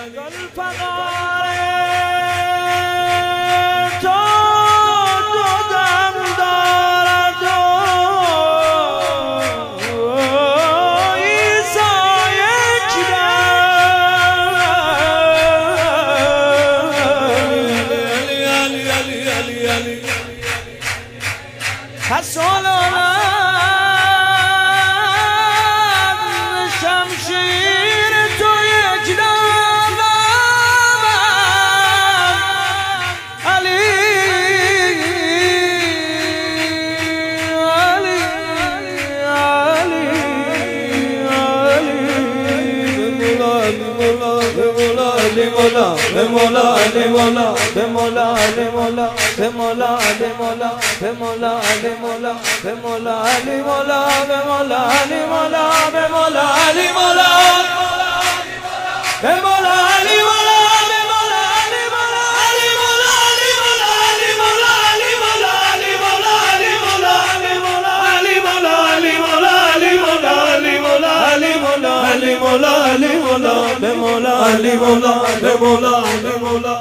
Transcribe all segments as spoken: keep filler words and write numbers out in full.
ذوالفقار تو دودم دارد عیسی اکرم علی علی علی علی علی حسولانم شمشیر تو یک دمم علی علی علی علی مولا به مولا علی مولا به مولا علی مولا به مولا علی مولا به مولا علی مولا به مولا علی مولا به مولا علی مولا به مولا علی مولا به مولا علی مولا به مولا علی مولا علی مولا علی مولا علی مولا علی مولا علی مولا علی مولا علی مولا علی مولا علی مولا علی مولا علی مولا علی مولا علی مولا به مولا علی مولا به مولا علی مولا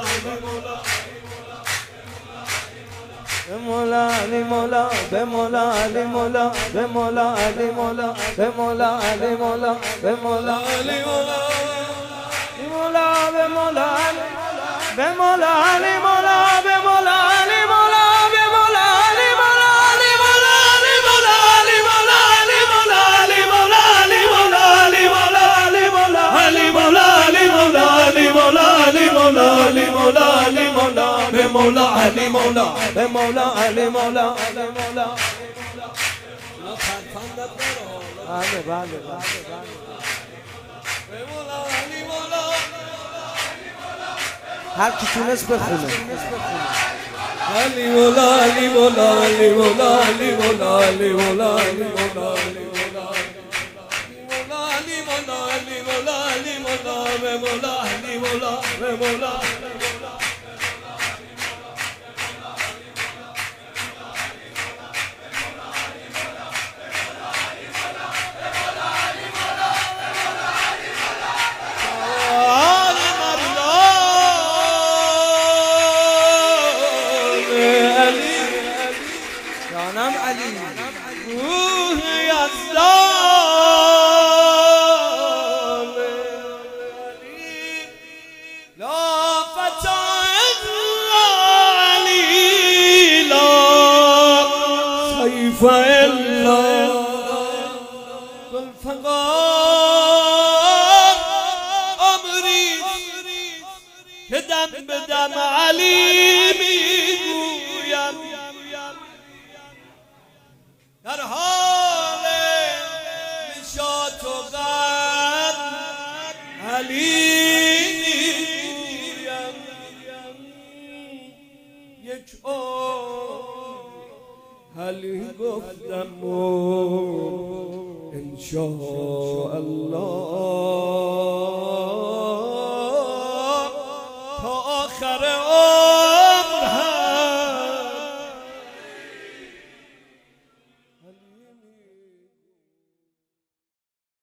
مولا علی مولا به مولا علی مولا به مولا علی مولا به مولا علی مولا به مولا علی مولا مولا به مولا به مولا علی مولا به مولا علی مولا به مولا علی مولا علی مولا علی مولا علی مولا علی مولا علی مولا علی مولا علی مولا علی مولا علی مولا علی مولا علی مولا علی مولا علی مولا علی مولا به مولا علی مولا به مولا علی مولا علی مولا بله بله بله به مولا علی مولا هر کی تونست بخونه علی مولا علی مولا علی مولا علی مولا علی مولا علی مولا علی مولا علی مولا علی مولا علی مولا به مولا علی مولا به مولا جانم علی روحی از دام علی لا فتا الا علی لا سیف الا ذوالفقار عمری که دم به دم علی میگویم در حال نشاط و غم علی میگویم یک عمر علی گفتم و انشاءالله تا آخر